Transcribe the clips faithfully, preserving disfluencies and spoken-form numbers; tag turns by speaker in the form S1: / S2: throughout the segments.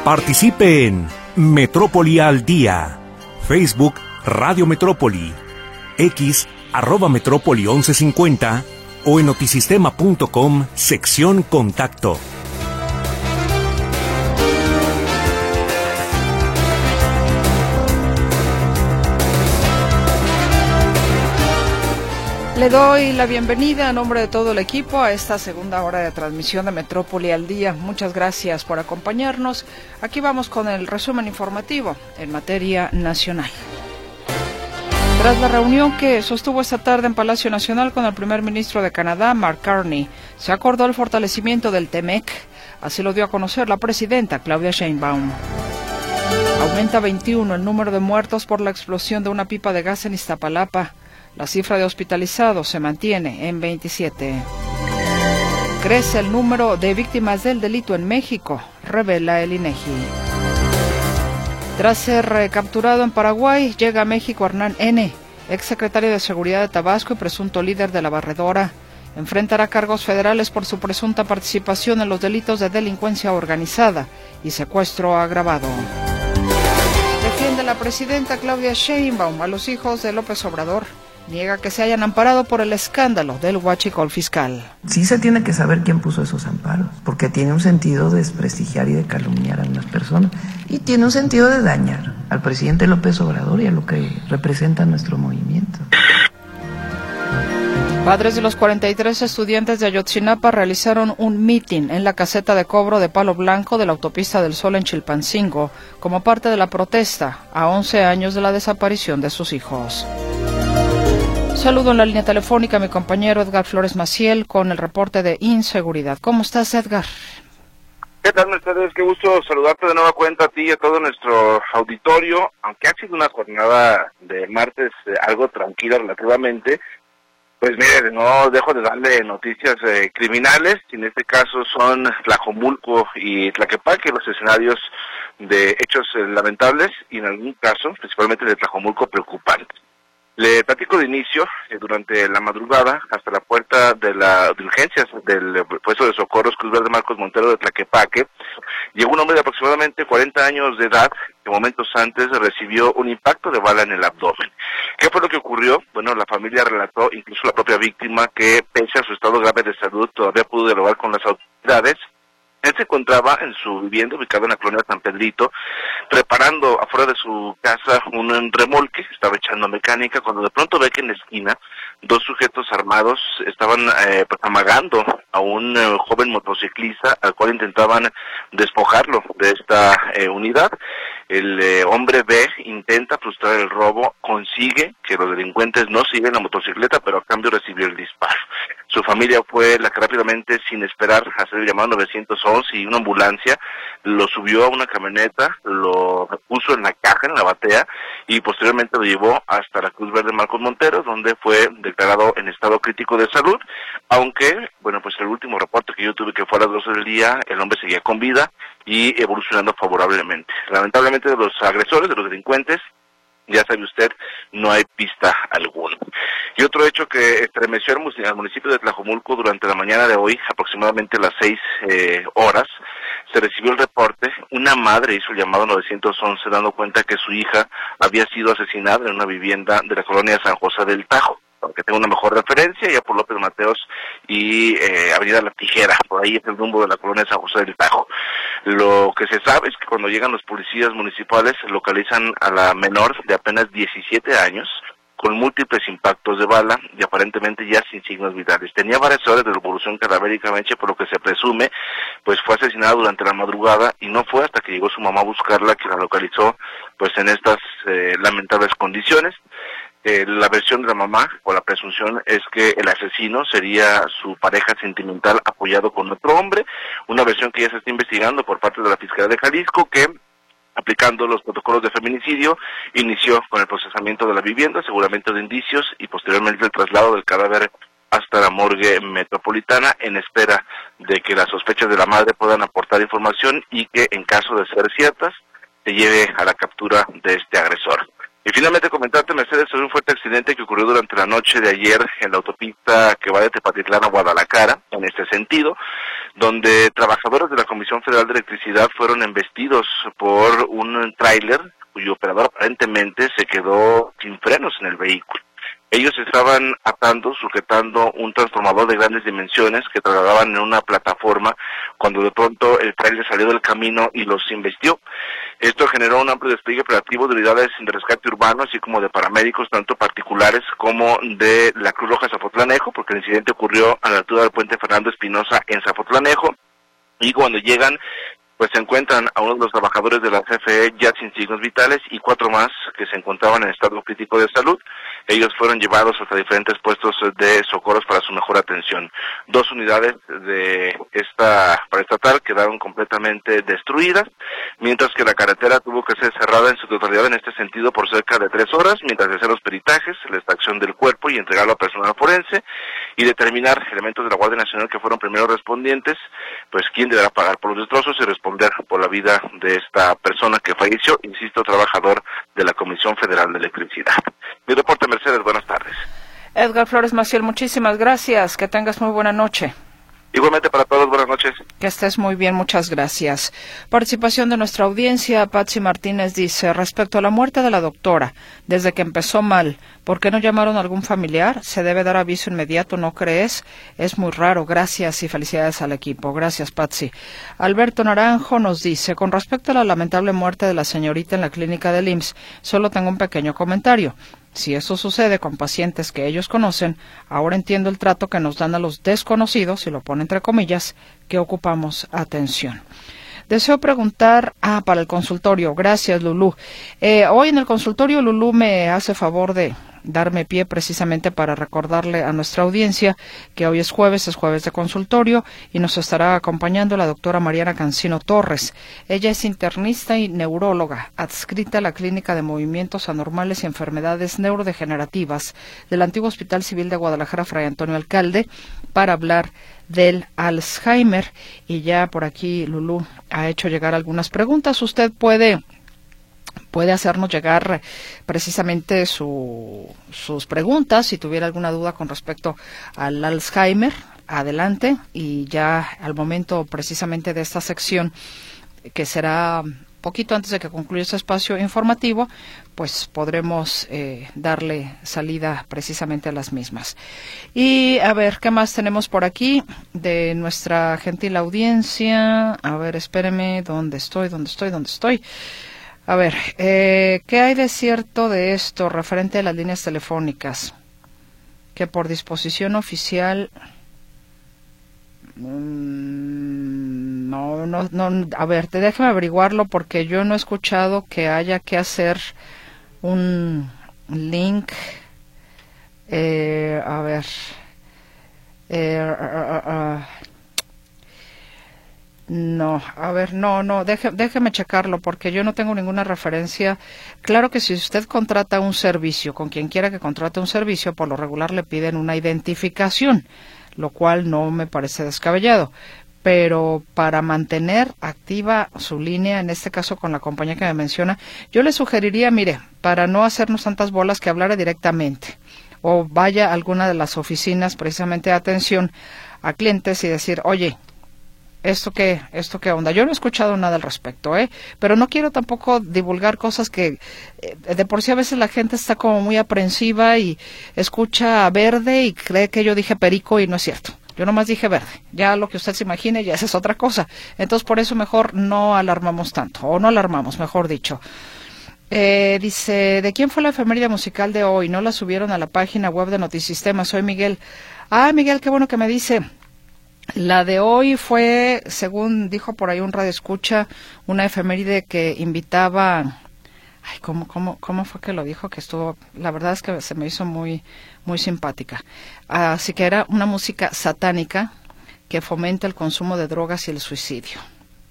S1: Participe en Metrópoli al Día. Facebook Radio Metrópoli. X arroba Metrópoli once cincuenta o en notisistema punto com sección Contacto.
S2: Le doy la bienvenida a nombre de todo el equipo a esta segunda hora de transmisión de Metrópoli al Día. Muchas gracias por acompañarnos. Aquí vamos con el resumen informativo en materia nacional. Tras la reunión que sostuvo esta tarde en Palacio Nacional con el primer ministro de Canadá, Mark Carney, se acordó el fortalecimiento del T M E C. Así lo dio a conocer la presidenta Claudia Sheinbaum. Aumenta veintiuno el número de muertos por la explosión de una pipa de gas en Iztapalapa. La cifra de hospitalizados se mantiene en veintisiete. Crece el número de víctimas del delito en México, revela el INEGI. Tras ser capturado en Paraguay, llega a México Hernán N., exsecretario de Seguridad de Tabasco y presunto líder de la Barredora. Enfrentará cargos federales por su presunta participación en los delitos de delincuencia organizada y secuestro agravado. Defiende la presidenta Claudia Sheinbaum a los hijos de López Obrador. Niega que se hayan amparado por el escándalo del huachicol fiscal.
S3: Sí se tiene que saber quién puso esos amparos, porque tiene un sentido de desprestigiar y de calumniar a unas personas, y tiene un sentido de dañar al presidente López Obrador y a lo que representa nuestro movimiento.
S2: Padres de los cuarenta y tres estudiantes de Ayotzinapa realizaron un mitin en la caseta de cobro de Palo Blanco de la Autopista del Sol en Chilpancingo, como parte de la protesta a once años de la desaparición de sus hijos. Saludo en la línea telefónica a mi compañero Edgar Flores Maciel con el reporte de inseguridad. ¿Cómo estás, Edgar?
S4: ¿Qué tal, Mercedes? Qué gusto saludarte de nueva cuenta a ti y a todo nuestro auditorio. Aunque ha sido una jornada de martes eh, algo tranquila relativamente, pues mire, no dejo de darle noticias eh, criminales, y en este caso son Tlajomulco y Tlaquepaque los escenarios de hechos eh, lamentables, y en algún caso, principalmente de Tlajomulco, preocupantes. Le platico de inicio, eh, durante la madrugada, hasta la puerta de la de urgencias del puesto de socorros Cruz Verde Marcos Montero de Tlaquepaque, llegó un hombre de aproximadamente cuarenta años de edad, que momentos antes recibió un impacto de bala en el abdomen. ¿Qué fue lo que ocurrió? Bueno, la familia relató, incluso la propia víctima, que pese a su estado grave de salud, todavía pudo dialogar con las autoridades. Él se encontraba en su vivienda, ubicada en la colonia San Pedrito, preparando afuera de su casa un remolque, estaba echando mecánica, cuando de pronto ve que en la esquina dos sujetos armados estaban eh, pues, amagando a un eh, joven motociclista, al cual intentaban despojarlo de esta eh, unidad. El eh, hombre ve, intenta frustrar el robo, consigue que los delincuentes no sigan la motocicleta, pero a cambio recibió el disparo. Su familia fue la que rápidamente, sin esperar, hacer el llamado nueve once y una ambulancia, lo subió a una camioneta, lo puso en la caja, en la batea, y posteriormente lo llevó hasta la Cruz Verde Marcos Montero, donde fue declarado en estado crítico de salud, aunque, bueno, pues el último reporte que yo tuve, que fue a las doce del día, el hombre seguía con vida y evolucionando favorablemente. Lamentablemente, de los agresores, de los delincuentes, ya sabe usted, no hay pista alguna. Y otro hecho que estremeció al municipio de Tlajomulco durante la mañana de hoy, aproximadamente a las seis eh, horas, se recibió el reporte. Una madre hizo el llamado nueve once dando cuenta que su hija había sido asesinada en una vivienda de la colonia San José del Tajo. Aunque tengo una mejor referencia, ya por López Mateos y eh, Avenida La Tijera, por ahí es el rumbo de la colonia San José del Tajo. Lo que se sabe es que cuando llegan los policías municipales, localizan a la menor de apenas diecisiete años, con múltiples impactos de bala y aparentemente ya sin signos vitales. Tenía varias horas de evolución cadavéricamente, por lo que se presume, pues fue asesinada durante la madrugada, y no fue hasta que llegó su mamá a buscarla que la localizó pues en estas eh, lamentables condiciones. Eh, la versión de la mamá, o la presunción, es que el asesino sería su pareja sentimental apoyado con otro hombre, una versión que ya se está investigando por parte de la Fiscalía de Jalisco, que, aplicando los protocolos de feminicidio, inició con el procesamiento de la vivienda, seguramente de indicios, y posteriormente el traslado del cadáver hasta la morgue metropolitana, en espera de que las sospechas de la madre puedan aportar información y que, en caso de ser ciertas, se lleve a la captura de este agresor. Y finalmente comentarte, Mercedes, sobre un fuerte accidente que ocurrió durante la noche de ayer en la autopista que va de Tepatitlán a Guadalajara, en este sentido, donde trabajadores de la Comisión Federal de Electricidad fueron embestidos por un tráiler cuyo operador aparentemente se quedó sin frenos en el vehículo. Ellos estaban atando, sujetando un transformador de grandes dimensiones que trasladaban en una plataforma cuando de pronto el tráiler salió del camino y los embestió. Esto generó un amplio despliegue operativo de unidades de rescate urbano, así como de paramédicos, tanto particulares como de la Cruz Roja Zapotlanejo, porque el incidente ocurrió a la altura del puente Fernando Espinosa en Zapotlanejo, y cuando llegan, pues se encuentran a uno de los trabajadores de la C F E ya sin signos vitales y cuatro más que se encontraban en estado crítico de salud. Ellos fueron llevados hasta diferentes puestos de socorros para su mejor atención. Dos unidades de esta paraestatal quedaron completamente destruidas, mientras que la carretera tuvo que ser cerrada en su totalidad en este sentido por cerca de tres horas, mientras de hacer los peritajes, la extracción del cuerpo y entregarlo a personal forense y determinar elementos de la Guardia Nacional que fueron primeros respondientes, pues quién deberá pagar por los destrozos y responder por la vida de esta persona que falleció, insisto, trabajador de la Comisión Federal de Electricidad. Mi reporte, Mercedes, buenas tardes.
S2: Edgar Flores Maciel, muchísimas gracias, que tengas muy buena noche.
S4: Igualmente para todos, buenas noches.
S2: Que estés muy bien, muchas gracias. Participación de nuestra audiencia, Patsy Martínez dice, respecto a la muerte de la doctora, desde que empezó mal, ¿por qué no llamaron a algún familiar? Se debe dar aviso inmediato, ¿no crees? Es muy raro, gracias y felicidades al equipo. Gracias, Patsy. Alberto Naranjo nos dice, con respecto a la lamentable muerte de la señorita en la clínica del I M S S, solo tengo un pequeño comentario. Si eso sucede con pacientes que ellos conocen, ahora entiendo el trato que nos dan a los desconocidos, y lo pone entre comillas, que ocupamos atención. Deseo preguntar, ah, para el consultorio, gracias Lulú. Eh, hoy en el consultorio Lulú me hace favor de darme pie precisamente para recordarle a nuestra audiencia que hoy es jueves, es jueves de consultorio y nos estará acompañando la doctora Mariana Cancino Torres. Ella es internista y neuróloga, adscrita a la Clínica de Movimientos Anormales y Enfermedades Neurodegenerativas del antiguo Hospital Civil de Guadalajara, Fray Antonio Alcalde, para hablar del Alzheimer. Y ya por aquí Lulú ha hecho llegar algunas preguntas. Usted puede puede hacernos llegar precisamente su, sus preguntas si tuviera alguna duda con respecto al Alzheimer. Adelante, y ya al momento precisamente de esta sección, que será poquito antes de que concluya este espacio informativo, pues podremos eh, darle salida precisamente a las mismas. Y a ver, ¿qué más tenemos por aquí de nuestra gentil audiencia? A ver, espéreme, ¿dónde estoy? ¿Dónde estoy? ¿Dónde estoy? A ver, eh, ¿qué hay de cierto de esto referente a las líneas telefónicas? Que por disposición oficial... Mmm, no, no, no, a ver, te déjame averiguarlo porque yo no he escuchado que haya que hacer un link. Eh, a ver... Eh, uh, uh, uh, No, a ver, no, no, deje, déjeme checarlo porque yo no tengo ninguna referencia. Claro que si usted contrata un servicio, con quien quiera que contrate un servicio, por lo regular le piden una identificación, lo cual no me parece descabellado. Pero para mantener activa su línea, en este caso con la compañía que me menciona, yo le sugeriría, mire, para no hacernos tantas bolas, que hablara directamente o vaya a alguna de las oficinas precisamente de atención a clientes y decir, oye, ¿Esto qué, esto qué onda? Yo no he escuchado nada al respecto, ¿eh? Pero no quiero tampoco divulgar cosas que eh, de por sí a veces la gente está como muy aprensiva y escucha verde y cree que yo dije perico y no es cierto. Yo nomás dije verde. Ya lo que usted se imagine, ya esa es otra cosa. Entonces por eso mejor no alarmamos tanto, o no alarmamos, mejor dicho. Eh, dice, ¿de quién fue la efeméride musical de hoy? No la subieron a la página web de Notisistema. Soy Miguel. Ah, Miguel, qué bueno que me dice. La de hoy fue, según dijo por ahí un radioescucha, una efeméride que invitaba, ay, ¿cómo, cómo, cómo fue que lo dijo? Que estuvo, la verdad es que se me hizo muy, muy simpática. Así que era una música satánica que fomenta el consumo de drogas y el suicidio.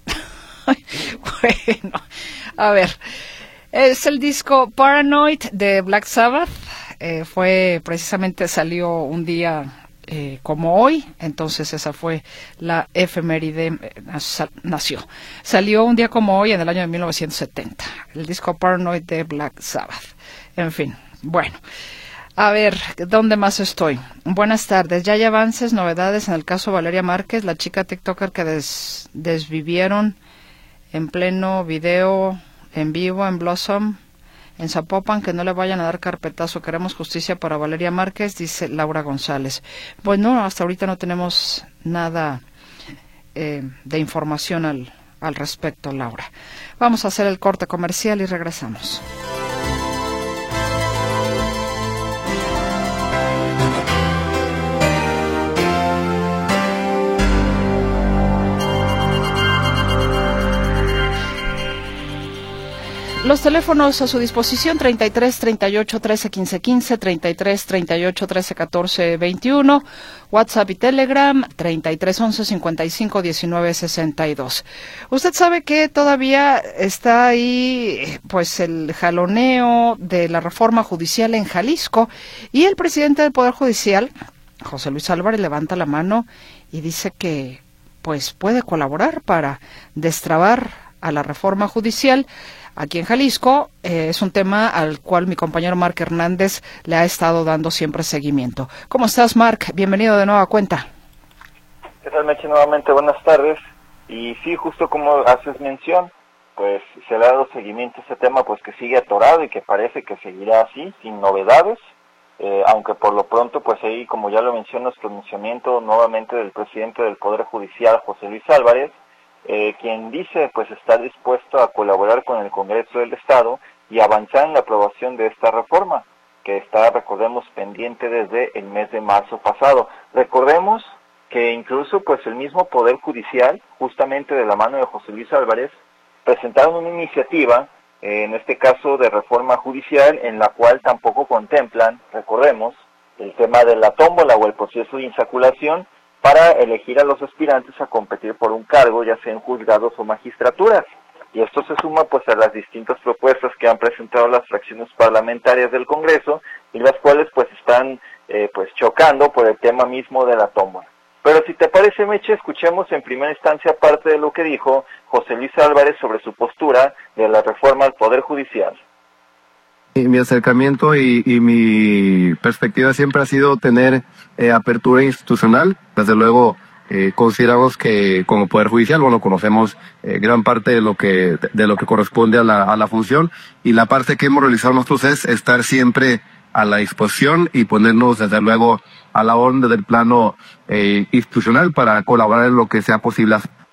S2: Bueno, a ver, es el disco Paranoid de Black Sabbath. Eh, fue, precisamente salió un día... Eh, como hoy, entonces esa fue la efeméride, eh, nació. Salió un día como hoy en el año de mil novecientos setenta, el disco Paranoid de Black Sabbath. En fin, bueno. A ver, ¿dónde más estoy? Buenas tardes. Ya hay avances, novedades en el caso Valeria Márquez, la chica TikToker que des, desvivieron en pleno video en vivo en Blossom, en Zapopan, que no le vayan a dar carpetazo. Queremos justicia para Valeria Márquez, dice Laura González. Bueno, hasta ahorita no tenemos nada eh, de información al, al respecto, Laura. Vamos a hacer el corte comercial y regresamos. Los teléfonos a su disposición: treinta y tres, treinta y ocho, trece, quince, quince, treinta y tres, treinta y ocho, trece, catorce, veintiuno, WhatsApp y Telegram treinta y tres, once, cincuenta y cinco, diecinueve, sesenta y dos. Usted sabe que todavía está ahí pues el jaloneo de la reforma judicial en Jalisco, y el presidente del Poder Judicial, José Luis Álvarez, levanta la mano y dice que pues puede colaborar para destrabar a la reforma judicial aquí en Jalisco. Eh, es un tema al cual mi compañero Marc Hernández le ha estado dando siempre seguimiento. ¿Cómo estás, Marc? Bienvenido de nueva cuenta.
S5: ¿Qué tal, Meche? Nuevamente, buenas tardes. Y sí, justo como haces mención, pues se le ha dado seguimiento a este tema, pues que sigue atorado y que parece que seguirá así, sin novedades, eh, aunque por lo pronto, pues ahí, como ya lo mencionas, pronunciamiento nuevamente del presidente del Poder Judicial, José Luis Álvarez, Eh, quien dice pues está dispuesto a colaborar con el Congreso del Estado y avanzar en la aprobación de esta reforma, que está, recordemos, pendiente desde el mes de marzo pasado. Recordemos que incluso pues el mismo Poder Judicial, justamente de la mano de José Luis Álvarez, presentaron una iniciativa, eh, en este caso de reforma judicial, en la cual tampoco contemplan, recordemos, el tema de la tómbola o el proceso de insaculación, para elegir a los aspirantes a competir por un cargo, ya sea en juzgados o magistraturas. Y esto se suma pues a las distintas propuestas que han presentado las fracciones parlamentarias del Congreso, y las cuales pues están eh, pues chocando por el tema mismo de la tómbola. Pero si te parece, Meche, escuchemos en primera instancia parte de lo que dijo José Luis Álvarez sobre su postura de la reforma al Poder Judicial.
S6: Mi acercamiento y, y mi perspectiva siempre ha sido tener eh, apertura institucional. Desde luego, eh, consideramos que como Poder Judicial, bueno, conocemos eh, gran parte de lo que de lo que corresponde a la, a la función, y la parte que hemos realizado nosotros es estar siempre a la disposición y ponernos, desde luego, a la orden del plano eh, institucional para colaborar en lo que sea posible.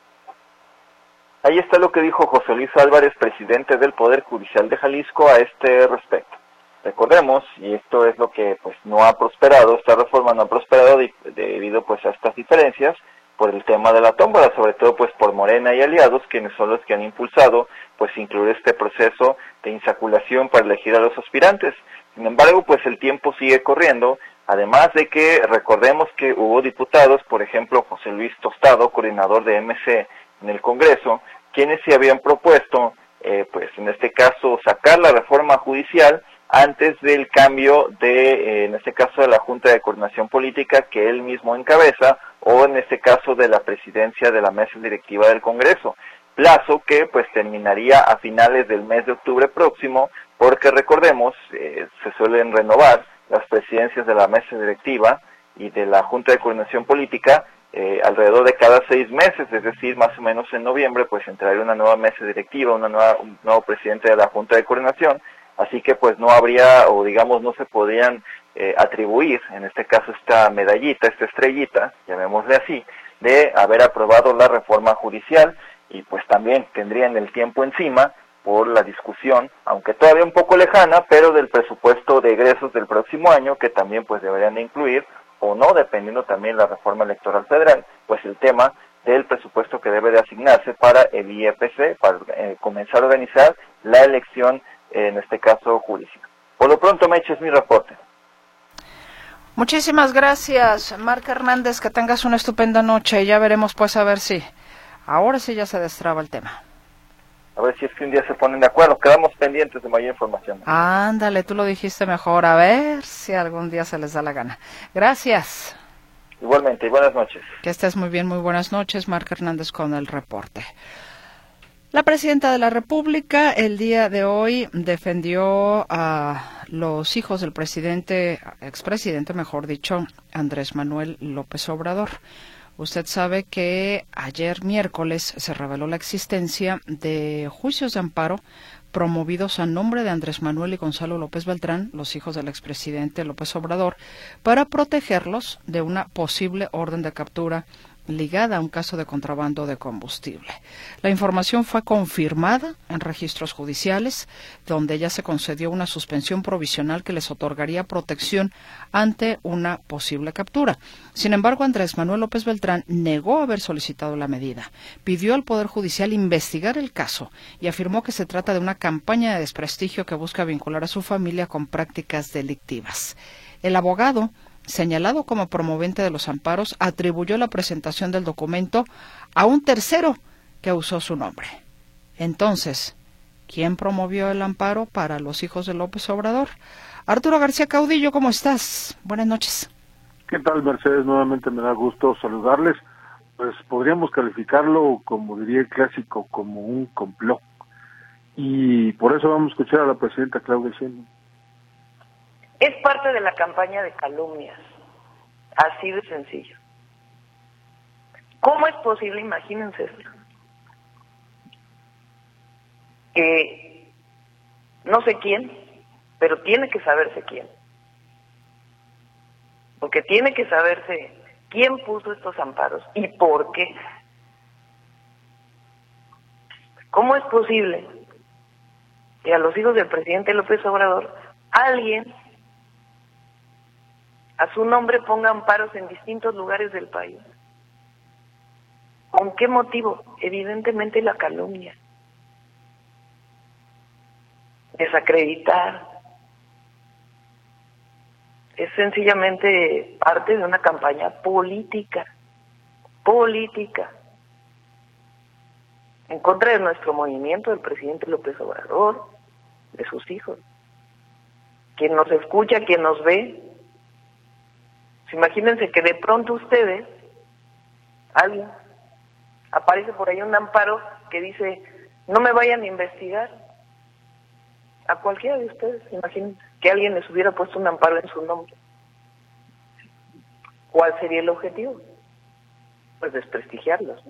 S5: Ahí está lo que dijo José Luis Álvarez, presidente del Poder Judicial de Jalisco, a este respecto. Recordemos, y esto es lo que pues no ha prosperado, esta reforma no ha prosperado de, debido pues a estas diferencias por el tema de la tómbola, sobre todo pues por Morena y aliados, quienes son los que han impulsado pues incluir este proceso de insaculación para elegir a los aspirantes. Sin embargo, pues el tiempo sigue corriendo, además de que recordemos que hubo diputados, por ejemplo José Luis Tostado, coordinador de M C en el Congreso, quienes se habían propuesto, eh, pues en este caso, sacar la reforma judicial antes del cambio de, eh, en este caso, de la Junta de Coordinación Política que él mismo encabeza, o en este caso de la presidencia de la mesa directiva del Congreso, plazo que pues terminaría a finales del mes de octubre próximo, porque recordemos, eh, se suelen renovar las presidencias de la mesa directiva y de la Junta de Coordinación Política, Eh, alrededor de cada seis meses, es decir, más o menos en noviembre, pues entraría una nueva mesa directiva, una nueva, un nuevo presidente de la Junta de Coordinación, así que pues no habría, o digamos, no se podrían eh, atribuir, en este caso esta medallita, esta estrellita, llamémosle así, de haber aprobado la reforma judicial, y pues también tendrían el tiempo encima por la discusión, aunque todavía un poco lejana, pero del presupuesto de egresos del próximo año, que también pues deberían de incluir, o no, dependiendo también de la reforma electoral federal, pues el tema del presupuesto que debe de asignarse para el I E P C, para eh, comenzar a organizar la elección, eh, en este caso judicial. Por lo pronto, Meche, es mi reporte.
S2: Muchísimas gracias, Marc Hernández, que tengas una estupenda noche, y ya veremos pues a ver si ahora sí ya se destraba el tema.
S5: A ver si es que un día se ponen de acuerdo. Quedamos pendientes de mayor información.
S2: Ándale, tú lo dijiste mejor. A ver si algún día se les da la gana. Gracias.
S5: Igualmente, y buenas noches.
S2: Que estés muy bien, muy buenas noches. Marc Hernández con el reporte. La presidenta de la República el día de hoy defendió a los hijos del presidente, expresidente, mejor dicho, Andrés Manuel López Obrador. Usted sabe que ayer miércoles se reveló la existencia de juicios de amparo promovidos a nombre de Andrés Manuel y Gonzalo López Beltrán, los hijos del expresidente López Obrador, para protegerlos de una posible orden de captura ligada a un caso de contrabando de combustible. La información fue confirmada en registros judiciales, donde ya se concedió una suspensión provisional que les otorgaría protección ante una posible captura. Sin embargo, Andrés Manuel López Beltrán negó haber solicitado la medida, pidió al Poder Judicial investigar el caso y afirmó que se trata de una campaña de desprestigio que busca vincular a su familia con prácticas delictivas. El abogado, señalado como promovente de los amparos, atribuyó la presentación del documento a un tercero que usó su nombre. Entonces, ¿quién promovió el amparo para los hijos de López Obrador? Arturo García Caudillo, ¿cómo estás? Buenas noches.
S7: ¿Qué tal, Mercedes? Nuevamente me da gusto saludarles. Pues podríamos calificarlo, como diría el clásico, como un complot. Y por eso vamos a escuchar a la presidenta Claudia Sheinbaum.
S8: Es parte de la campaña de calumnias, así de sencillo. ¿Cómo es posible, imagínense esto, que no sé quién, pero tiene que saberse quién? Porque tiene que saberse quién puso estos amparos y por qué. ¿Cómo es posible que a los hijos del presidente López Obrador alguien a su nombre ponga amparos en distintos lugares del país? ¿Con qué motivo? Evidentemente la calumnia. Desacreditar. Es sencillamente parte de una campaña política. Política. En contra de nuestro movimiento, del presidente López Obrador, de sus hijos. Quien nos escucha, quien nos ve. Imagínense que de pronto ustedes, alguien, aparece por ahí un amparo que dice, no me vayan a investigar. A cualquiera de ustedes, imagínense que alguien les hubiera puesto un amparo en su nombre. ¿Cuál sería el objetivo? Pues desprestigiarlos, ¿no?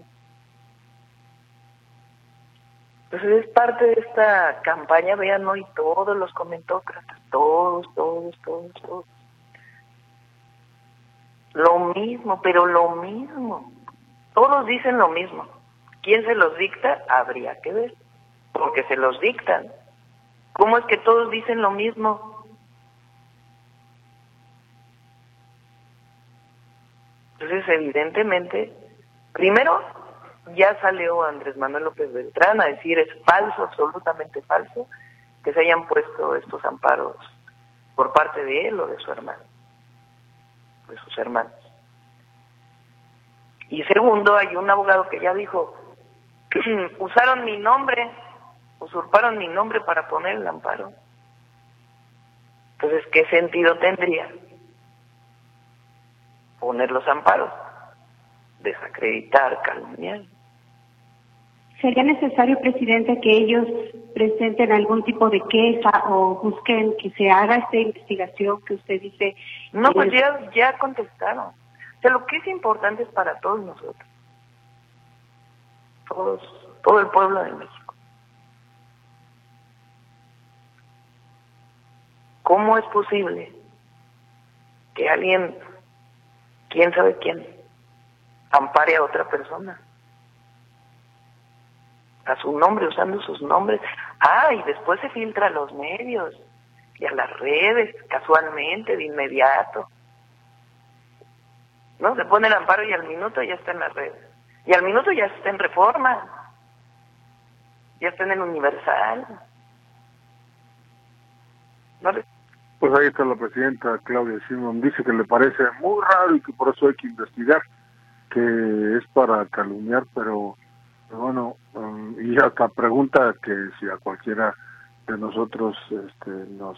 S8: Entonces es parte de esta campaña, vean hoy todos los comentócratas, todos, todos, todos, todos. Lo mismo, pero lo mismo. Todos dicen lo mismo. ¿Quién se los dicta? Habría que ver, porque se los dictan. ¿Cómo es que todos dicen lo mismo? Entonces, evidentemente, primero, ya salió Andrés Manuel López Beltrán a decir es falso, absolutamente falso, que se hayan puesto estos amparos por parte de él o de su hermano. De sus hermanos. Y segundo, hay un abogado que ya dijo, usaron mi nombre, usurparon mi nombre para poner el amparo. Entonces, ¿qué sentido tendría poner los amparos? Desacreditar, calumniar.
S9: ¿Sería necesario, presidente, que ellos presenten algún tipo de queja o busquen que se haga esta investigación que usted dice?
S8: No, pues ya, ya contestaron. O sea, lo que es importante es para todos nosotros. Todos, todo el pueblo de México. ¿Cómo es posible que alguien, quién sabe quién, ampare a otra persona? A su nombre, usando sus nombres. Ah, y después se filtra a los medios y a las redes, casualmente, de inmediato. ¿No? Se pone el amparo y al minuto ya está en las redes. Y al minuto ya está en Reforma. Ya está en el Universal. ¿No le...
S7: Pues ahí está la presidenta Claudia Sheinbaum. Dice que le parece muy raro y que por eso hay que investigar, que es para calumniar, pero bueno, um, y hasta pregunta que si a cualquiera de nosotros este, nos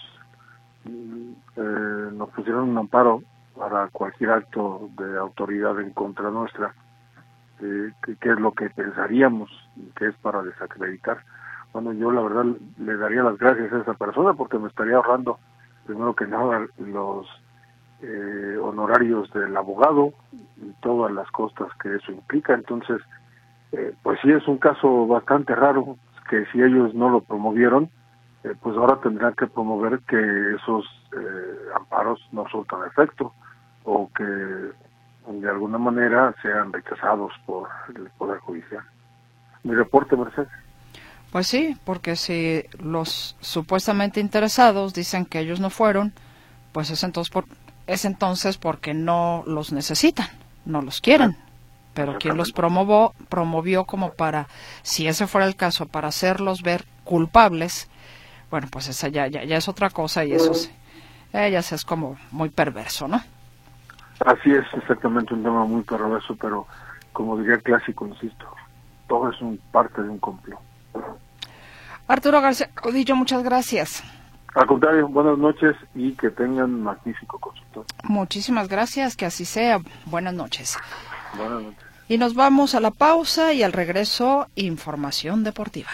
S7: eh, nos pusieron un amparo para cualquier acto de autoridad en contra nuestra, eh, que, que es lo que pensaríamos que es para desacreditar. Bueno, yo la verdad le daría las gracias a esa persona porque me estaría ahorrando primero que nada los eh, honorarios del abogado y todas las costas que eso implica. Entonces, eh, pues sí es un caso bastante raro, que si ellos no lo promovieron, eh, pues ahora tendrán que promover que esos eh, amparos no surtan efecto, o que de alguna manera sean rechazados por el Poder Judicial. Mi reporte, Mercedes.
S2: Pues sí, porque si los supuestamente interesados dicen que ellos no fueron, pues es entonces, por, es entonces porque no los necesitan, no los quieren. Pero quien los promovió, promovió como para, si ese fuera el caso, para hacerlos ver culpables, bueno, pues esa ya, ya, ya es otra cosa, y eso sí, eh, ya es como muy perverso, ¿no?
S7: Así es, exactamente, un tema muy perverso, pero como diría el clásico, insisto, todo es un parte de un complot.
S2: Arturo García Caudillo, muchas gracias.
S7: Al contrario, buenas noches y que tengan magnífico consultorio.
S2: Muchísimas gracias, que así sea. Buenas noches.
S7: Buenas noches.
S2: Y nos vamos a la pausa y al regreso, información deportiva.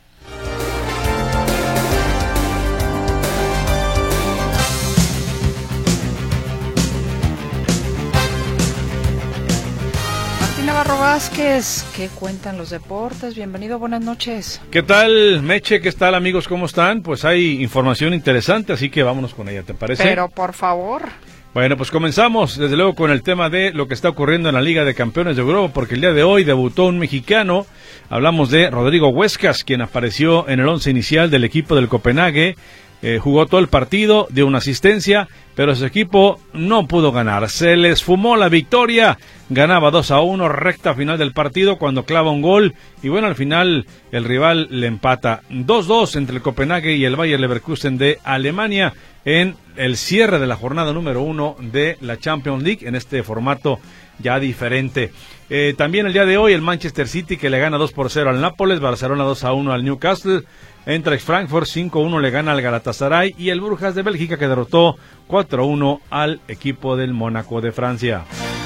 S2: Navarro Vázquez, ¿qué cuentan los deportes? Bienvenido, buenas noches.
S10: ¿Qué tal, Meche? ¿Qué tal, amigos? ¿Cómo están? Pues hay información interesante, así que vámonos con ella, ¿te parece?
S2: Pero, por favor.
S10: Bueno, pues comenzamos, desde luego, con el tema de lo que está ocurriendo en la Liga de Campeones de Europa, porque el día de hoy debutó un mexicano. Hablamos de Rodrigo Huescas, quien apareció en el once inicial del equipo del Copenhague. Eh, jugó todo el partido, dio una asistencia, pero su equipo no pudo ganar. Se les fumó la victoria. Ganaba dos a uno, recta final del partido, cuando clava un gol. Y bueno, al final el rival le empata dos dos entre el Copenhague y el Bayer Leverkusen de Alemania en el cierre de la jornada número uno de la Champions League, en este formato ya diferente. Eh, también el día de hoy el Manchester City, que le gana dos por cero al Nápoles, Barcelona dos a uno al Newcastle, Eintracht Frankfurt cinco a uno le gana al Galatasaray, y el Brujas de Bélgica, que derrotó cuatro a uno al equipo del Mónaco de Francia.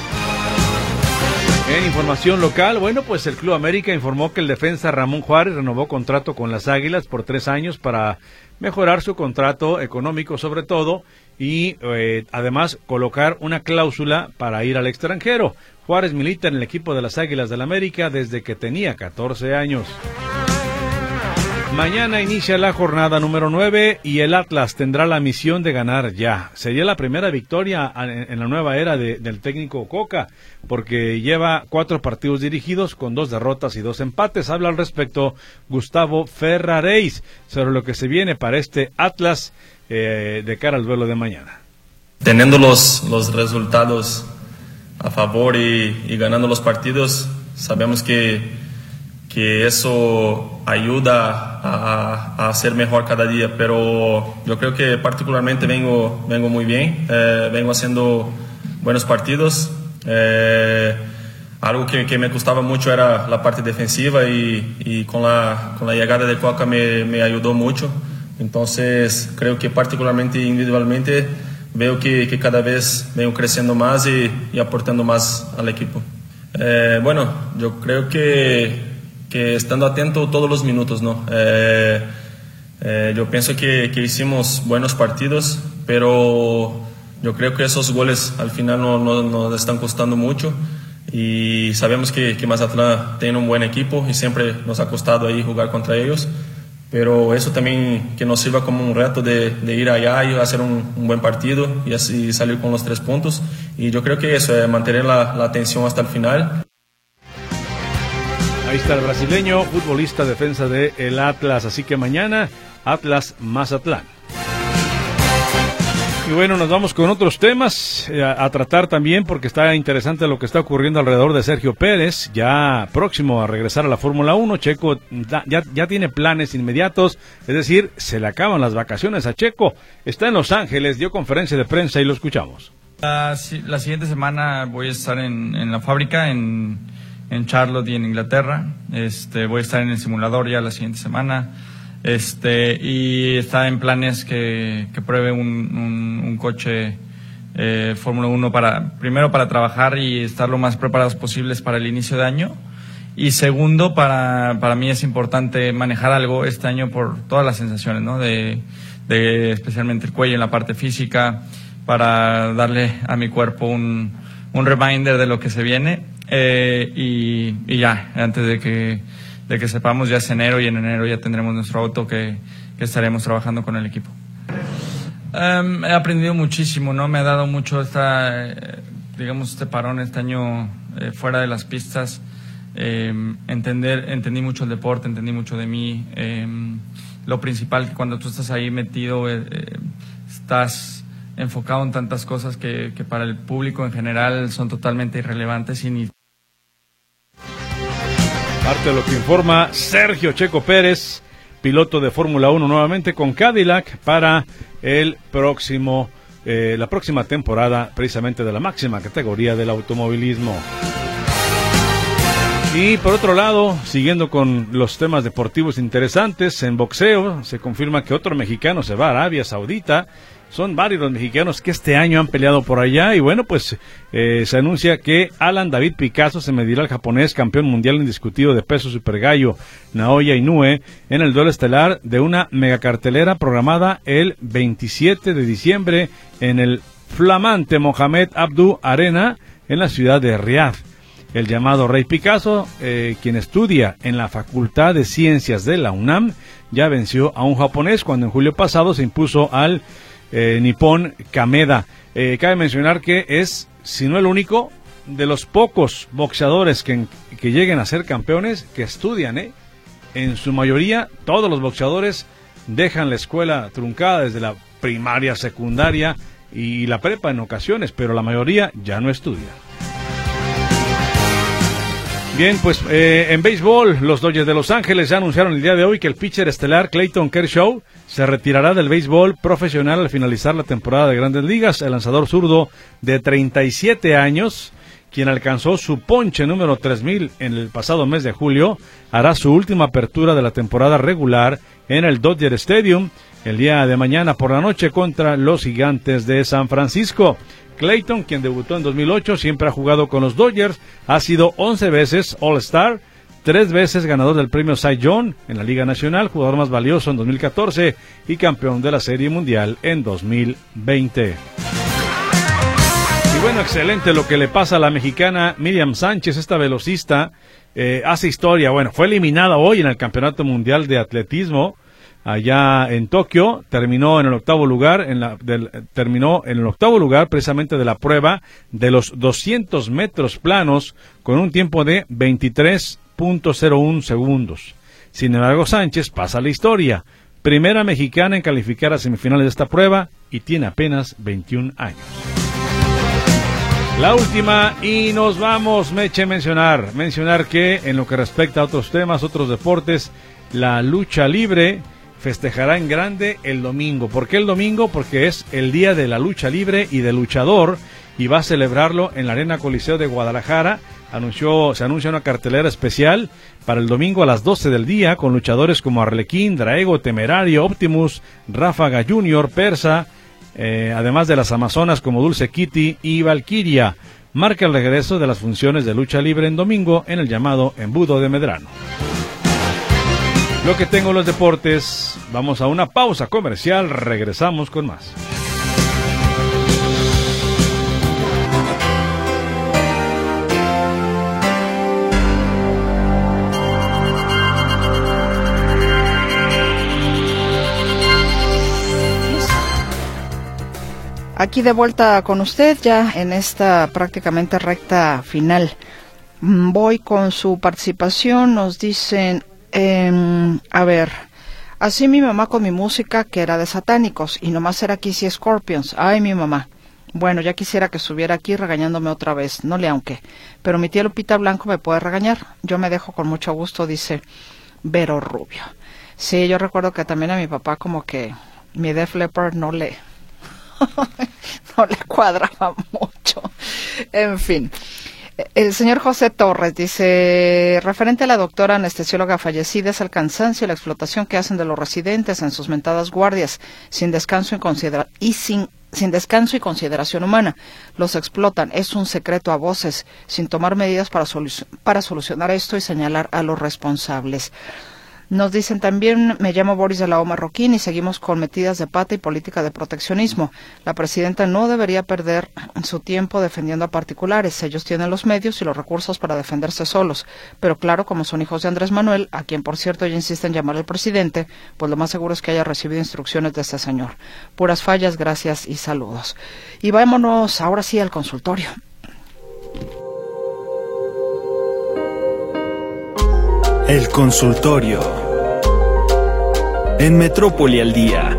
S10: En información local, bueno, pues el Club América informó que el defensa Ramón Juárez renovó contrato con las Águilas por tres años para mejorar su contrato económico sobre todo, y eh, además colocar una cláusula para ir al extranjero. Juárez milita en el equipo de las Águilas del América desde que tenía catorce años. Mañana inicia la jornada número nueve y el Atlas tendrá la misión de ganar ya. Sería la primera victoria en la nueva era de, del técnico Coca, porque lleva cuatro partidos dirigidos con dos derrotas y dos empates. Habla al respecto Gustavo Ferraréis sobre lo que se viene para este Atlas eh, de cara al duelo de mañana.
S11: Teniendo los, los resultados a favor y, y ganando los partidos, sabemos que que eso ayuda a, a ser mejor cada día, pero yo creo que particularmente vengo, vengo muy bien, eh, vengo haciendo buenos partidos. Eh, algo que, que me costaba mucho era la parte defensiva, y, y con, la, con la llegada de Coca me, me ayudó mucho. Entonces creo que particularmente individualmente veo que, que cada vez vengo creciendo más y, y aportando más al equipo. Eh, bueno, yo creo que que estando atento todos los minutos, ¿no? Eh, eh, yo pienso que, que hicimos buenos partidos, pero yo creo que esos goles al final no, no, nos están costando mucho, y sabemos que, que Mazatlán tiene un buen equipo y siempre nos ha costado ahí jugar contra ellos, pero eso también que nos sirva como un reto de, de ir allá y hacer un, un buen partido y así salir con los tres puntos, y yo creo que eso es mantener la, la atención hasta el final.
S10: Ahí está el brasileño, futbolista, defensa de el Atlas. Así que mañana, Atlas Mazatlán. Y bueno, nos vamos con otros temas eh, a, a tratar también, porque está interesante lo que está ocurriendo alrededor de Sergio Pérez, ya próximo a regresar a la Fórmula uno. Checo da, ya, ya tiene planes inmediatos, es decir, se le acaban las vacaciones a Checo. Está en Los Ángeles, dio conferencia de prensa y lo escuchamos.
S12: La, la siguiente semana voy a estar en, en la fábrica, en... en Charlotte y en Inglaterra. Este, voy a estar en el simulador ya la siguiente semana, este, y está en planes que, que pruebe un, un, un coche eh, Fórmula uno para, primero para trabajar y estar lo más preparados posibles para el inicio de año, Y segundo, para, para mí es importante manejar algo este año por todas las sensaciones, ¿no? De, de especialmente el cuello en la parte física, para darle a mi cuerpo un, un reminder de lo que se viene. Eh, y, y ya, antes de que, de que sepamos, ya es enero, y en enero ya tendremos nuestro auto que, que estaremos trabajando con el equipo. Um, he aprendido muchísimo, ¿no? Me ha dado mucho esta, eh, digamos, este parón este año eh, fuera de las pistas. Eh, entender, entendí mucho el deporte, entendí mucho de mí. Eh, lo principal, que cuando tú estás ahí metido, eh, eh, estás enfocado en tantas cosas que, que para el público en general son totalmente irrelevantes y ni...
S10: Parte de lo que informa Sergio Checo Pérez, piloto de Fórmula uno nuevamente con Cadillac para el próximo, eh, la próxima temporada, precisamente de la máxima categoría del automovilismo. Y por otro lado, siguiendo con los temas deportivos interesantes, en boxeo se confirma que otro mexicano se va a Arabia Saudita. Son varios los mexicanos que este año han peleado por allá y bueno, pues eh, se anuncia que Alan David Picasso se medirá al japonés campeón mundial indiscutido de peso supergallo Naoya Inoue en el duelo estelar de una megacartelera programada el veintisiete de diciembre en el flamante Mohamed Abdu Arena en la ciudad de Riad. El llamado Rey Picasso, eh, quien estudia en la Facultad de Ciencias de la UNAM, ya venció a un japonés cuando en julio pasado se impuso al eh, nipón Kameda. Eh, cabe mencionar que es, si no el único, de los pocos boxeadores que, que lleguen a ser campeones que estudian. ¿eh? En su mayoría, todos los boxeadores dejan la escuela truncada desde la primaria, secundaria y la prepa en ocasiones, pero la mayoría ya no estudia. Bien, pues eh, en béisbol, los Dodgers de Los Ángeles ya anunciaron el día de hoy que el pitcher estelar Clayton Kershaw se retirará del béisbol profesional al finalizar la temporada de Grandes Ligas. El lanzador zurdo de treinta y siete años, quien alcanzó su ponche número tres mil en el pasado mes de julio, hará su última apertura de la temporada regular en el Dodger Stadium el día de mañana por la noche contra los Gigantes de San Francisco. Clayton, quien debutó en dos mil ocho, siempre ha jugado con los Dodgers, ha sido once veces All-Star, tres veces ganador del premio Cy Young en la Liga Nacional, jugador más valioso en dos mil catorce y campeón de la Serie Mundial en dos mil veinte. Y bueno, excelente lo que le pasa a la mexicana Miriam Sánchez, esta velocista, eh, hace historia. Bueno, fue eliminada hoy en el Campeonato Mundial de Atletismo, allá en Tokio, terminó en el octavo lugar, en la, del, terminó en el octavo lugar precisamente de la prueba de los doscientos metros planos con un tiempo de veintitrés punto cero uno segundos. Sin embargo, Sánchez pasa la historia, primera mexicana en calificar a semifinales de esta prueba y tiene apenas veintiún años. La última y nos vamos, Meche, mencionar, mencionar que en lo que respecta a otros temas, otros deportes, la lucha libre festejará en grande el domingo. ¿Por qué el domingo? Porque es el día de la lucha libre y del luchador y va a celebrarlo en la Arena Coliseo de Guadalajara. Anunció, se anuncia una cartelera especial para el domingo a las doce del día con luchadores como Arlequín, Draego, Temerario, Optimus, Ráfaga junior, Persa, eh, además de las Amazonas como Dulce Kitty y Valquiria. Marca el regreso de las funciones de lucha libre en domingo en el llamado Embudo de Medrano. Lo que tengo en los deportes, vamos a una pausa comercial, regresamos con más.
S2: Aquí de vuelta con usted ya en esta prácticamente recta final. Voy con su participación, nos dicen... Eh, a ver, así mi mamá con mi música que era de satánicos y nomás era Kiss y Scorpions. Ay, mi mamá. Bueno, ya quisiera que estuviera aquí regañándome otra vez, no le aunque. Pero mi tía Lupita Blanco me puede regañar. Yo me dejo con mucho gusto, dice Vero Rubio. Sí, yo recuerdo que también a mi papá como que mi Def Leppard no le, no le cuadraba mucho. En fin. El señor José Torres dice, referente a la doctora anestesióloga fallecida, es el cansancio y la explotación que hacen de los residentes en sus mentadas guardias, sin descanso y, considera y sin, sin descanso y consideración humana. Los explotan, es un secreto a voces, sin tomar medidas para, solu para solucionar esto y señalar a los responsables. Nos dicen también, me llamo Boris de la O Marroquín y seguimos con metidas de pata y política de proteccionismo. La presidenta no debería perder su tiempo defendiendo a particulares. Ellos tienen los medios y los recursos para defenderse solos. Pero claro, como son hijos de Andrés Manuel, a quien por cierto ella insiste en llamar al presidente, pues lo más seguro es que haya recibido instrucciones de este señor. Puras fallas, gracias y saludos. Y vámonos ahora sí al consultorio.
S13: El consultorio en Metrópoli al Día.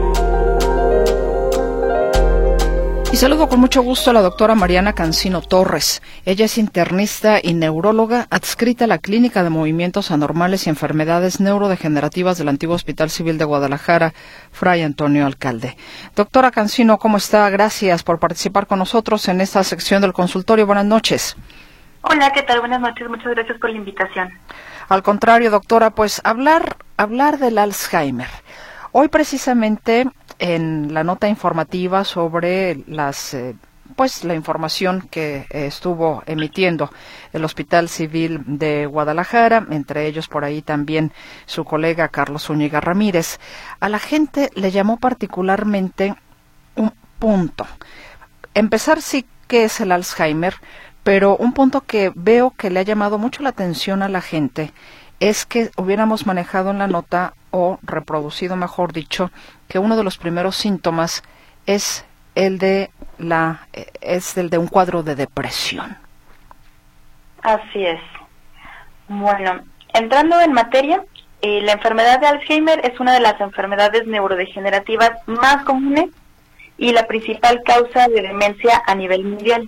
S2: Y saludo con mucho gusto a la doctora Mariana Cancino Torres. Ella es internista y neuróloga adscrita a la Clínica de Movimientos Anormales y Enfermedades Neurodegenerativas del antiguo Hospital Civil de Guadalajara, Fray Antonio Alcalde. Doctora Cancino, ¿cómo está? Gracias por participar con nosotros en esta sección del consultorio. Buenas noches.
S14: Hola, ¿qué tal? Buenas noches. Muchas gracias por la invitación.
S2: Al contrario, doctora, pues hablar, hablar del Alzheimer. Hoy precisamente en la nota informativa sobre las, eh, pues la información que eh, estuvo emitiendo el Hospital Civil de Guadalajara, entre ellos por ahí también su colega Carlos Zúñiga Ramírez, a la gente le llamó particularmente un punto. Empezar sí que es el Alzheimer, pero un punto que veo que le ha llamado mucho la atención a la gente es que hubiéramos manejado en la nota, o reproducido mejor dicho, que uno de los primeros síntomas es el de la es el de un cuadro de depresión.
S14: Así es. Bueno, entrando en materia, eh, la enfermedad de Alzheimer es una de las enfermedades neurodegenerativas más comunes y la principal causa de demencia a nivel mundial.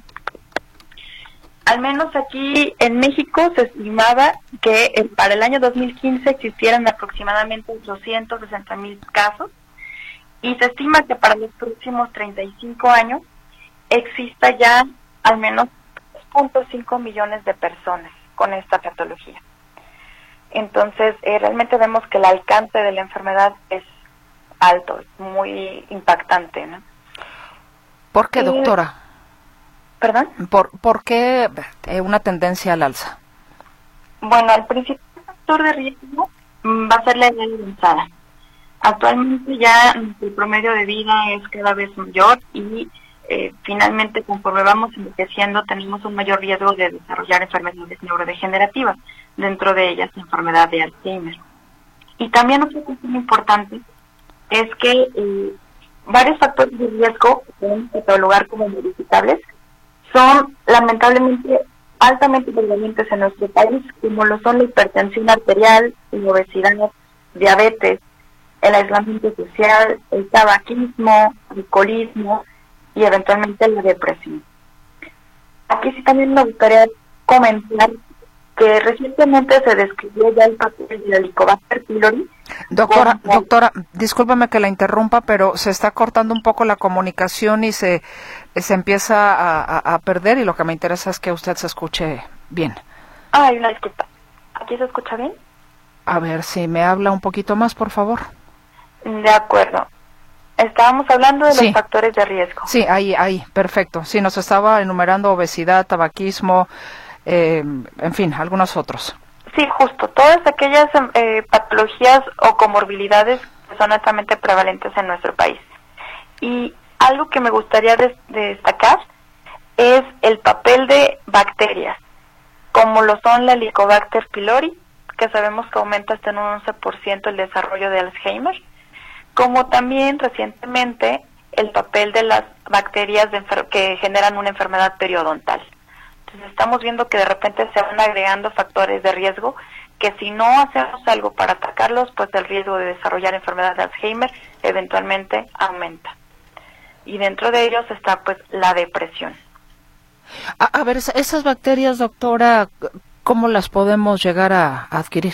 S14: Al menos aquí en México se estimaba que eh, para el año dos mil quince existieran aproximadamente ochocientos sesenta mil casos y se estima que para los próximos treinta y cinco años exista ya al menos dos punto cinco millones de personas con esta patología. Entonces, eh, realmente vemos que el alcance de la enfermedad es alto, es muy impactante, ¿no?
S2: ¿Por qué, doctora? Eh,
S14: ¿Perdón?
S2: ¿Por, ¿Por qué eh, una tendencia al alza?
S14: Bueno, el principal factor de riesgo va a ser la edad avanzada. Actualmente ya el promedio de vida es cada vez mayor y eh, finalmente conforme vamos envejeciendo tenemos un mayor riesgo de desarrollar enfermedades neurodegenerativas, dentro de ellas la enfermedad de Alzheimer. Y también otra cuestión importante es que eh, varios factores de riesgo que podemos catalogar como modificables son lamentablemente altamente prevalentes en nuestro país, como lo son la hipertensión arterial, la obesidad, diabetes, el aislamiento social, el tabaquismo, el alcoholismo y eventualmente la depresión. Aquí sí también me gustaría comentar que recientemente se describió ya el papel del Helicobacter pylori.
S2: Doctora, como... doctora, discúlpeme que la interrumpa, pero se está cortando un poco la comunicación y se, se empieza a, a, a perder, y lo que me interesa es que usted se escuche bien.
S14: Ay, una disculpa. ¿Aquí se escucha bien?
S2: A ver, si me habla un poquito más, por favor.
S14: De acuerdo. Estábamos hablando de sí. los factores de riesgo.
S2: Sí, ahí, ahí, perfecto. Sí, nos estaba enumerando obesidad, tabaquismo, eh, en fin, algunos otros.
S14: Sí, justo. Todas aquellas eh, patologías o comorbilidades que son altamente prevalentes en nuestro país. Y algo que me gustaría des destacar es el papel de bacterias, como lo son la Helicobacter pylori, que sabemos que aumenta hasta en un once por ciento el desarrollo de Alzheimer, como también recientemente el papel de las bacterias de que generan una enfermedad periodontal. Entonces estamos viendo que de repente se van agregando factores de riesgo que si no hacemos algo para atacarlos, pues el riesgo de desarrollar enfermedad de Alzheimer eventualmente aumenta. Y dentro de ellos está pues la depresión.
S2: A, a ver, esas bacterias, doctora, ¿cómo las podemos llegar a, a adquirir?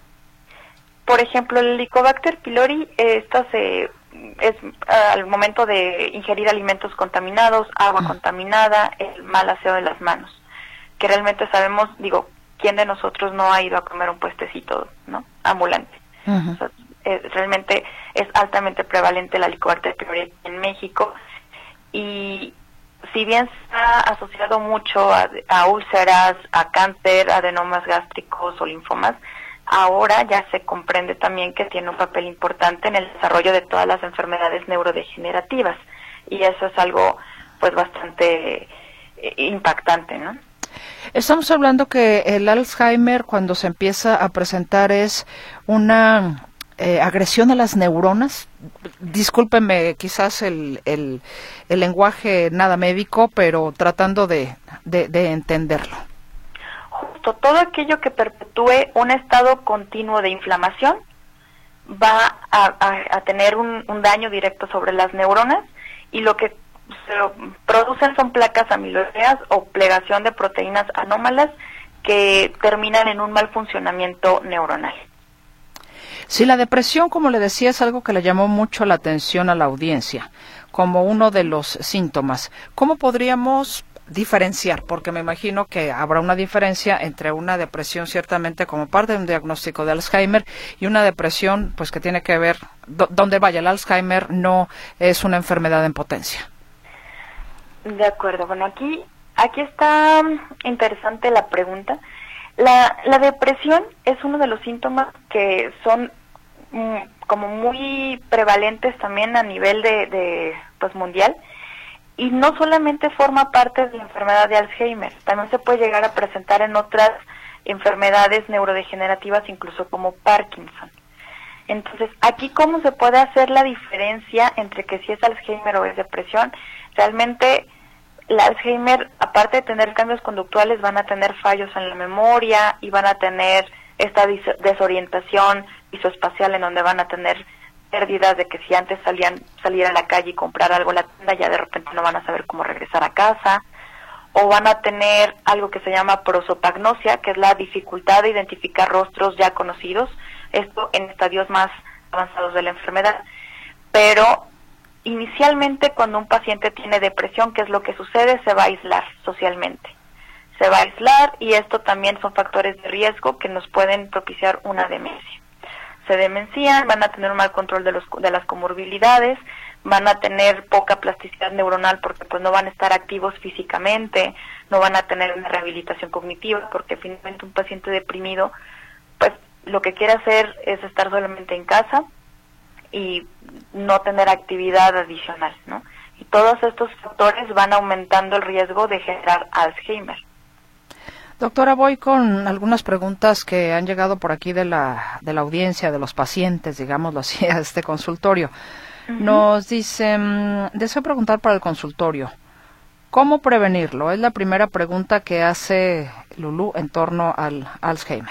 S14: Por ejemplo, el Helicobacter pylori, esta se es uh, al momento de ingerir alimentos contaminados, agua mm. contaminada, el mal aseo de las manos. que realmente sabemos, digo, ¿quién de nosotros no ha ido a comer un puestecito, ¿no? Ambulante. Uh-huh. O sea, eh, realmente es altamente prevalente la licoarteriopatia en México, y si bien se ha asociado mucho a, a úlceras, a cáncer, adenomas gástricos o linfomas, ahora ya se comprende también que tiene un papel importante en el desarrollo de todas las enfermedades neurodegenerativas, y eso es algo pues bastante eh, impactante, ¿no?
S2: Estamos hablando que el Alzheimer, cuando se empieza a presentar, es una eh, agresión a las neuronas. Discúlpeme quizás el, el, el lenguaje nada médico, pero tratando de, de, de entenderlo.
S14: Justo, todo aquello que perpetúe un estado continuo de inflamación va a, a, a tener un, un daño directo sobre las neuronas, y lo que se producen son placas amiloideas o plegación de proteínas anómalas que terminan en un mal funcionamiento neuronal.
S2: Sí, la depresión, como le decía, es algo que le llamó mucho la atención a la audiencia, como uno de los síntomas. ¿Cómo podríamos diferenciar? Porque me imagino que habrá una diferencia entre una depresión ciertamente como parte de un diagnóstico de Alzheimer y una depresión pues que tiene que ver, do, donde vaya, el Alzheimer no es una enfermedad en potencia.
S14: De acuerdo, bueno, aquí aquí está interesante la pregunta. La, la depresión es uno de los síntomas que son mm, como muy prevalentes también a nivel de, de pues mundial, y no solamente forma parte de la enfermedad de Alzheimer, también se puede llegar a presentar en otras enfermedades neurodegenerativas, incluso como Parkinson. Entonces, aquí cómo se puede hacer la diferencia entre que si es Alzheimer o es depresión. Realmente el Alzheimer, aparte de tener cambios conductuales, van a tener fallos en la memoria y van a tener esta desorientación visoespacial, en donde van a tener pérdidas de que si antes salían salir a la calle y comprar algo en la tienda, ya de repente no van a saber cómo regresar a casa, o van a tener algo que se llama prosopagnosia, que es la dificultad de identificar rostros ya conocidos, esto en estadios más avanzados de la enfermedad. Pero inicialmente, cuando un paciente tiene depresión, ¿qué es lo que sucede? Se va a aislar socialmente. Se va a aislar, y esto también son factores de riesgo que nos pueden propiciar una demencia. Se demencian, van a tener un mal control de, los, de las comorbilidades, van a tener poca plasticidad neuronal porque pues no van a estar activos físicamente, no van a tener una rehabilitación cognitiva, porque finalmente un paciente deprimido pues lo que quiere hacer es estar solamente en casa y no tener actividad adicional, ¿no? Y todos estos factores van aumentando el riesgo de generar Alzheimer.
S2: Doctora, voy con algunas preguntas que han llegado por aquí de la de la audiencia, de los pacientes, digámoslo así, a este consultorio. Uh-huh. Nos dicen, deseo preguntar para el consultorio, ¿cómo prevenirlo? Es la primera pregunta que hace Lulú en torno al Alzheimer.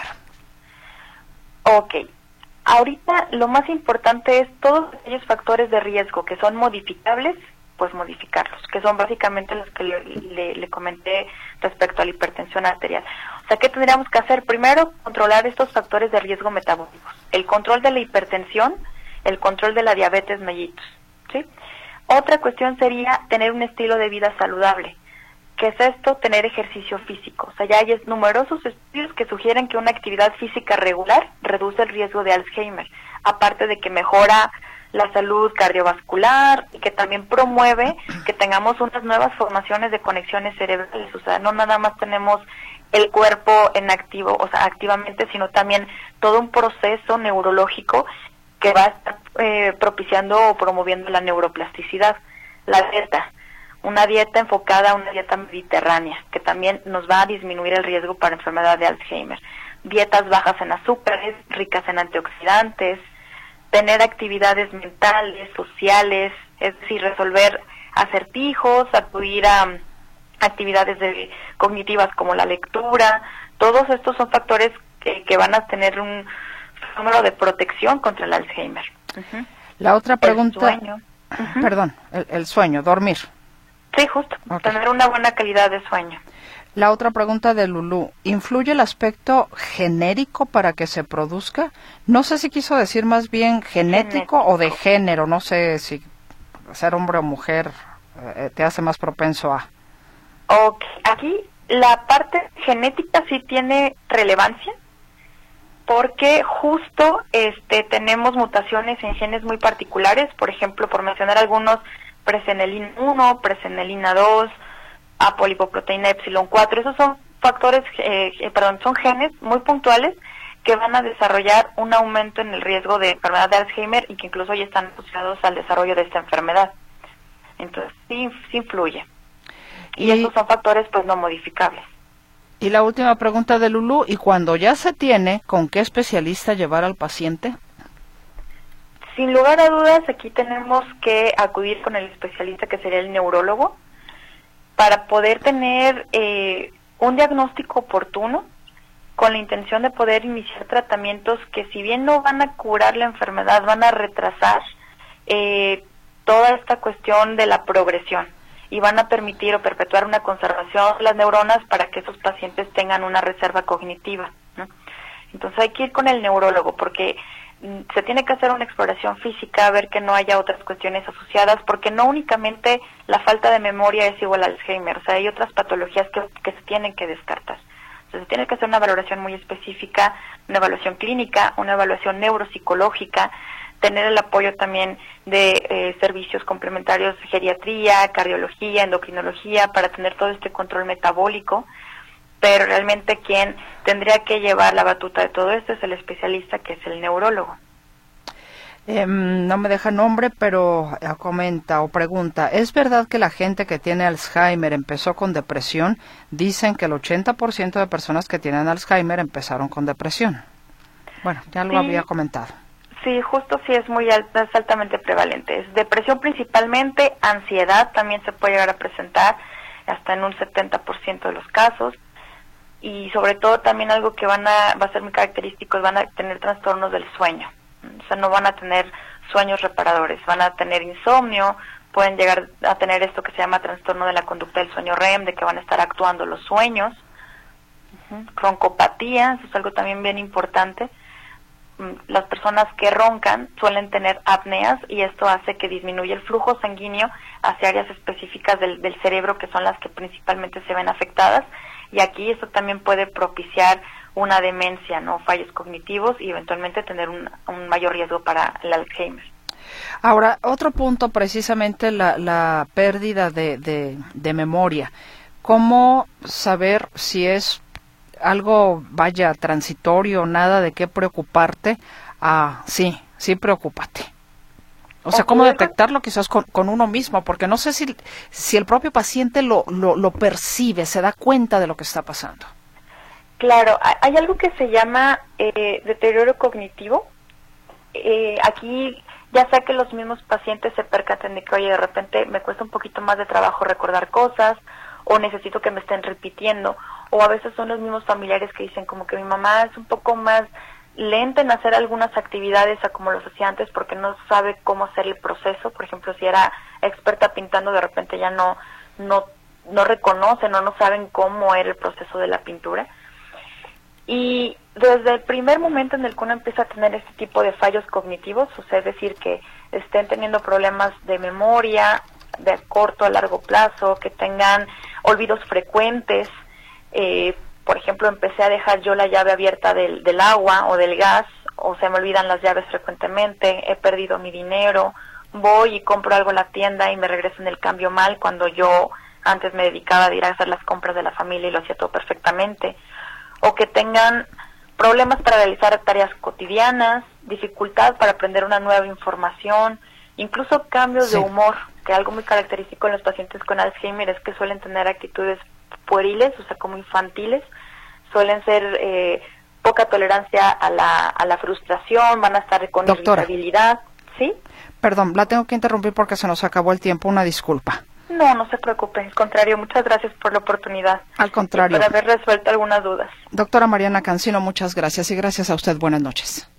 S14: Ok. Ahorita lo más importante es todos aquellos factores de riesgo que son modificables, pues modificarlos, que son básicamente los que le, le, le comenté respecto a la hipertensión arterial. O sea, ¿qué tendríamos que hacer? Primero, controlar estos factores de riesgo metabólicos, el control de la hipertensión, el control de la diabetes mellitus, ¿sí? Otra cuestión sería tener un estilo de vida saludable. ¿Qué es esto? Tener ejercicio físico. O sea, ya hay numerosos estudios que sugieren que una actividad física regular reduce el riesgo de Alzheimer, aparte de que mejora la salud cardiovascular y que también promueve que tengamos unas nuevas formaciones de conexiones cerebrales. O sea, no nada más tenemos el cuerpo en activo, o sea, activamente, sino también todo un proceso neurológico que va a estar eh, propiciando o promoviendo la neuroplasticidad. La dieta, una dieta enfocada a una dieta mediterránea, que también nos va a disminuir el riesgo para enfermedad de Alzheimer. Dietas bajas en azúcares, ricas en antioxidantes, tener actividades mentales, sociales, es decir, resolver acertijos, acudir a actividades de, cognitivas como la lectura. Todos estos son factores que, que van a tener un número de protección contra el Alzheimer. Uh-huh.
S2: La otra pregunta,
S14: el sueño. Uh-huh.
S2: Perdón, el, el sueño, dormir.
S14: Sí, justo, okay. Tener una buena calidad de sueño.
S2: La otra pregunta de Lulú, ¿influye el aspecto genérico para que se produzca? No sé si quiso decir más bien genético, genético. o de género, no sé si ser hombre o mujer eh, te hace más propenso a...
S14: Ok, aquí la parte genética sí tiene relevancia, porque justo este tenemos mutaciones en genes muy particulares, por ejemplo, por mencionar algunos, presenelina uno, presenelina dos, apolipoproteína epsilon cuatro, esos son factores, eh, eh, perdón, son genes muy puntuales que van a desarrollar un aumento en el riesgo de enfermedad de Alzheimer y que incluso ya están asociados al desarrollo de esta enfermedad. Entonces, sí, sí influye. Y, y estos son factores pues no modificables.
S2: Y la última pregunta de Lulú, ¿y cuando ya se tiene, con qué especialista llevar al paciente?
S14: Sin lugar a dudas, aquí tenemos que acudir con el especialista que sería el neurólogo para poder tener eh, un diagnóstico oportuno con la intención de poder iniciar tratamientos que, si bien no van a curar la enfermedad, van a retrasar eh, toda esta cuestión de la progresión y van a permitir o perpetuar una conservación de las neuronas para que esos pacientes tengan una reserva cognitiva, ¿no? Entonces hay que ir con el neurólogo porque mm, se tiene que hacer una exploración física, ver que no haya otras cuestiones asociadas, porque no únicamente la falta de memoria es igual a Alzheimer, o sea, hay otras patologías que, que se tienen que descartar. Entonces tiene que hacer una valoración muy específica, una evaluación clínica, una evaluación neuropsicológica, tener el apoyo también de eh, servicios complementarios de geriatría, cardiología, endocrinología, para tener todo este control metabólico, pero realmente quien tendría que llevar la batuta de todo esto es el especialista, que es el neurólogo.
S2: Eh, no me deja nombre, pero eh, comenta o pregunta, ¿es verdad que la gente que tiene Alzheimer empezó con depresión? Dicen que el ochenta por ciento de personas que tienen Alzheimer empezaron con depresión. Bueno, ya lo sí. había comentado.
S14: Sí, justo sí es muy alta, es altamente prevalente. Es depresión principalmente, ansiedad también se puede llegar a presentar hasta en un setenta por ciento de los casos, y sobre todo también algo que van a va a ser muy característico, van a tener trastornos del sueño. O sea, no van a tener sueños reparadores, van a tener insomnio, pueden llegar a tener esto que se llama trastorno de la conducta del sueño R E M, de que van a estar actuando los sueños. Uh-huh. Roncopatía, eso es algo también bien importante. Las personas que roncan suelen tener apneas y esto hace que disminuya el flujo sanguíneo hacia áreas específicas del, del cerebro, que son las que principalmente se ven afectadas, y aquí esto también puede propiciar una demencia, no fallos cognitivos, y eventualmente tener un, un mayor riesgo para el Alzheimer.
S2: Ahora, otro punto, precisamente la, la pérdida de, de, de memoria. ¿Cómo saber si es algo, vaya, transitorio, nada de qué preocuparte? Ah, sí, sí, preocúpate. O sea, ¿cómo detectarlo quizás con, con uno mismo? Porque no sé si, si el propio paciente lo, lo, lo percibe, se da cuenta de lo que está pasando.
S14: Claro, hay algo que se llama eh, deterioro cognitivo. Eh, aquí ya sea que los mismos pacientes se percaten de que, oye, de repente me cuesta un poquito más de trabajo recordar cosas, o necesito que me estén repitiendo, o a veces son los mismos familiares que dicen como que mi mamá es un poco más lenta en hacer algunas actividades a como los hacía antes porque no sabe cómo hacer el proceso. Por ejemplo, si era experta pintando, de repente ya no no no reconocen o no saben cómo era el proceso de la pintura. Y desde el primer momento en el que uno empieza a tener este tipo de fallos cognitivos, o sea, es decir, que estén teniendo problemas de memoria de corto a largo plazo, que tengan olvidos frecuentes, eh, por ejemplo, empecé a dejar yo la llave abierta del, del agua o del gas, o se me olvidan las llaves frecuentemente, he perdido mi dinero, voy y compro algo en la tienda y me regreso en el cambio mal, cuando yo antes me dedicaba a ir a hacer las compras de la familia y lo hacía todo perfectamente, o que tengan problemas para realizar tareas cotidianas, dificultad para aprender una nueva información, incluso cambios sí. de humor, que algo muy característico en los pacientes con Alzheimer es que suelen tener actitudes pueriles, o sea, como infantiles, suelen ser eh, poca tolerancia a la, a la frustración, van a estar con
S2: Doctora,
S14: irritabilidad, ¿sí?
S2: Perdón, la tengo que interrumpir porque se nos acabó el tiempo, una disculpa.
S14: No, no se preocupe, al contrario, muchas gracias por la oportunidad.
S2: Al contrario.
S14: Y por haber resuelto algunas dudas.
S2: Doctora Mariana Cancino, muchas gracias y gracias a usted, buenas noches.